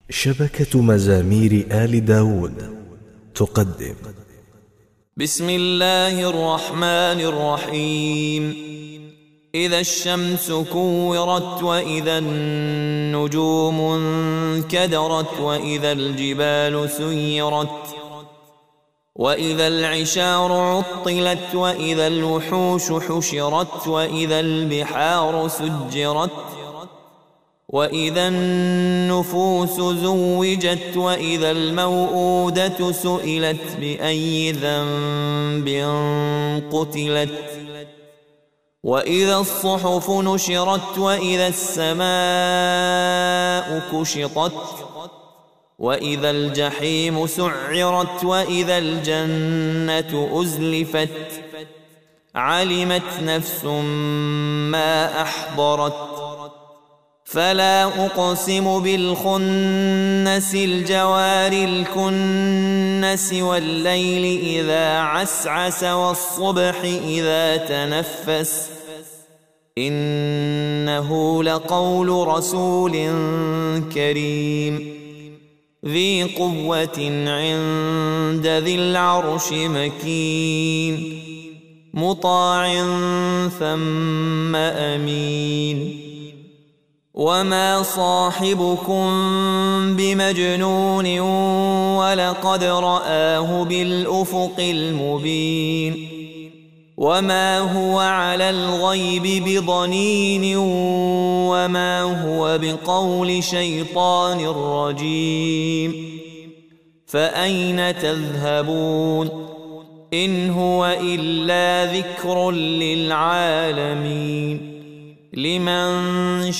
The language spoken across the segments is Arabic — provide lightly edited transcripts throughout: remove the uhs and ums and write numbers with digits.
شبكة مزامير آل داود تقدم. بسم الله الرحمن الرحيم. إذا الشمس كورت وإذا النجوم انكدرت وإذا الجبال سيرت وإذا العشار عطلت وإذا الوحوش حشرت وإذا البحار سجرت وإذا النفوس زوجت وإذا الموءودة سئلت بأي ذنب قتلت وإذا الصحف نشرت وإذا السماء كشطت وإذا الجحيم سعرت وإذا الجنة أزلفت علمت نفس ما أحضرت فلا أقسم بالخنس الجوار الكنس والليل إذا عسعس والصبح إذا تنفس إنه لقول رسول كريم ذي قوة عند ذي العرش مكين مطاع ثم أمين وما صاحبكم بمجنون ولقد رآه بالأفق المبين وما هو على الغيب بضنين وما هو بقول شيطان رجيم فأين تذهبون إن هو إلا ذكر للعالمين لمن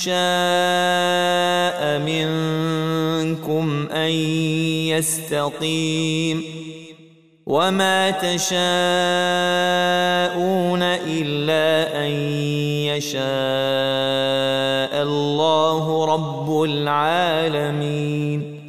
شاء منكم أن يستقيم وما تشاءون إلا أن يشاء الله رب العالمين.